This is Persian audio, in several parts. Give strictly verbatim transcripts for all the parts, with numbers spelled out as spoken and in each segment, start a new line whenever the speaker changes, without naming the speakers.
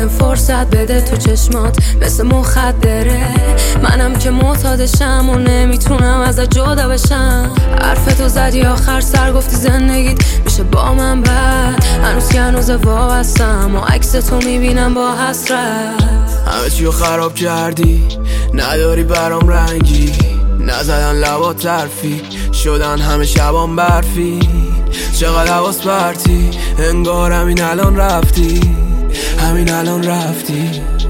بهم فرصت بده تو چشمات مثل مخدره. منم که معتادشم و نمیتونم ازت جدا بشم. حرفتو زدی آخر سر گفتی زندگیت میشه با من بد. هنوز که هنوز وابستم و عکس تو میبینم با حسرت.
همه چیو خراب کردی، نداری برام رنگی. نزدن لبات طرفی، شدن همه شبان برفی. چقدر حواس پرتی، انگار همین الان رفتی، همین الان رفتی.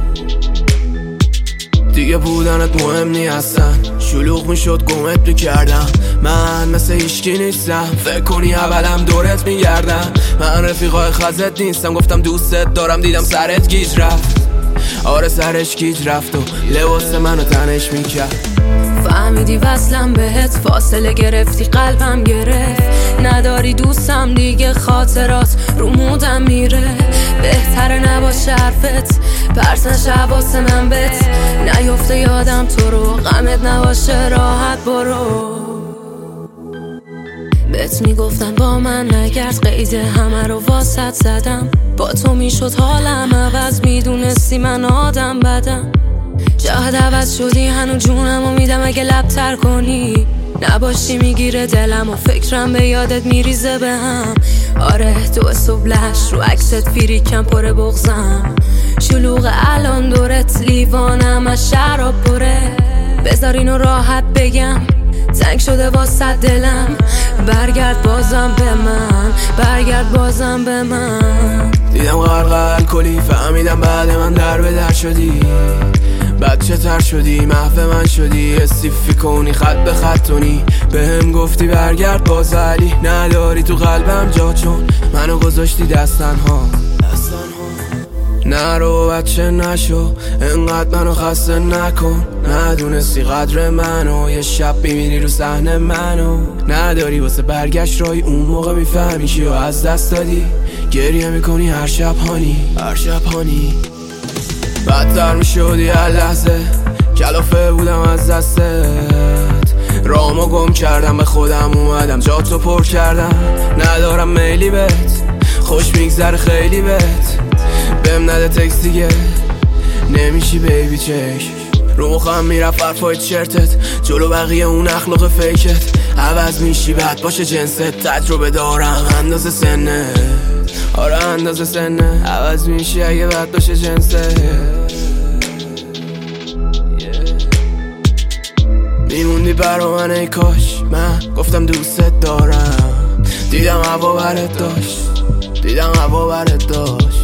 دیگه بودنت مهم نی اصلا، شلوغ میشد گمت میکردم. من مثل هیچکی نیستم، فکر کنی اولم دورت میگردم. من رفیقای خزت نیستم، گفتم دوستت دارم دیدم سرت گیج رفت. آره سرش گیج رفت و لباس منو تنش میکرد.
فهمیدی وصلم بهت، فاصله گرفتی قلبم گرفت. نداری دوستم دیگه، خاطرات رو مودم میره. بهتره نباشه حرفت، پرس نشه حواس من بهت. نیفته یادم تو رو، غمت نباشه راحت برو. بهت میگفتن با من نگرد، قید همه رو واسط زدم. با تو میشد حالم عوض، میدونستی من آدم بدم. جهت عوض شدی، هنو جونم و میدم اگه لب تر کنی. نباشی میگیره دلم و فکرم به یادت میریزه به هم. آره تو صبلش رو عکست فیریکم پره بغزم. شلوغ الان دورت لیوانم از شراب پره. بذار اینو راحت بگم، تنگ شده واسه دلم. برگرد بازم به من، برگرد بازم به من.
دیدم غرق الکلی، فهمیدم بعد من در به در شدی. بچه تر شدی، محو من شدی. استیفی کنی خط به خطونی، به هم گفتی برگرد باز علی. نداری تو قلبم جا، چون منو گذاشتی دستن ها. نرو بچه نشو، انقدر منو خسته نکن. ندونستی قدر منو، یه شب ببینی رو صحنه منو. نداری واسه برگشت رای، اون موقع میفهمی کیو از دست دادی. گریه میکنی هر شب هانی، هر شب هانی. بدتر میشدی هر لحظه، کلافه بودم از دستت. رامو گم کردم، به خودم اومدم جاتو پر کردم. ندارم میلی بهت، خوش میگذره خیلی بهت. بهم نده تکس دیگه، نمیشی بیبی چک. رو مخم میرفت حرفای چرتت، جلو بقیه اون اخلاق فیکت. عوض میشی بد باشه جنست، تجربه دارم اندازه سنه. آره اندازه سنه، عوض میشی اگه بد باشه جنست. میموندی برا من ای کاش، من گفتم دوستت دارم. دیدم هوا برت داشت، دیدم هوا برت داشت.